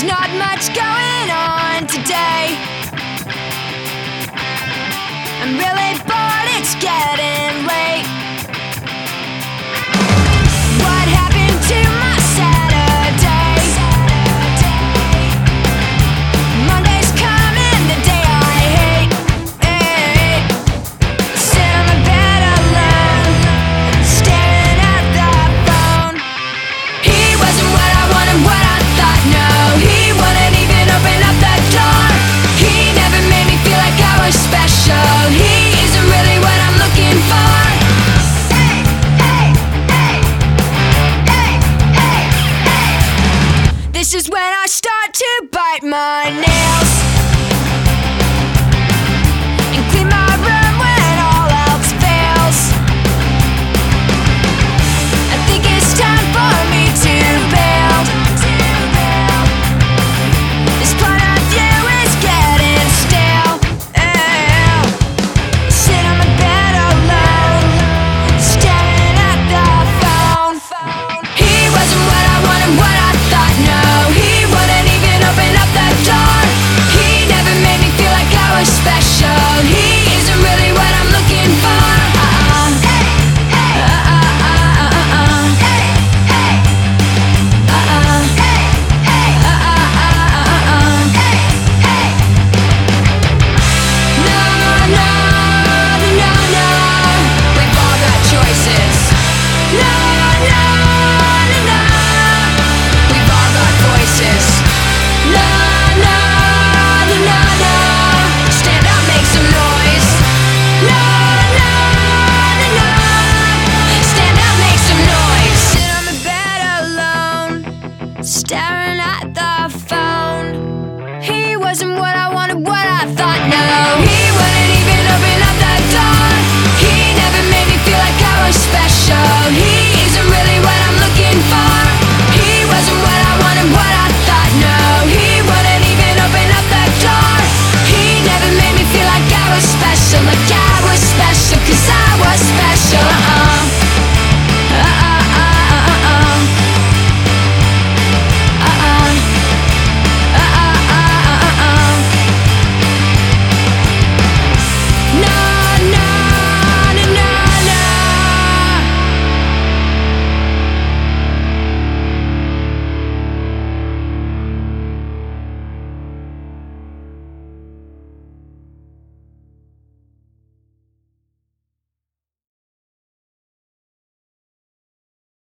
There's not much going on today. I'm really bored, it's getting late. What happened to my Saturday? Monday's coming, the day I hate. Sit on the bed alone, staring at the phone. He wasn't what I wanted, what I thought, no. He wouldn't even open up the door. He never made me feel like I was special. He isn't really what I'm looking for. This is when I start to bite my nails.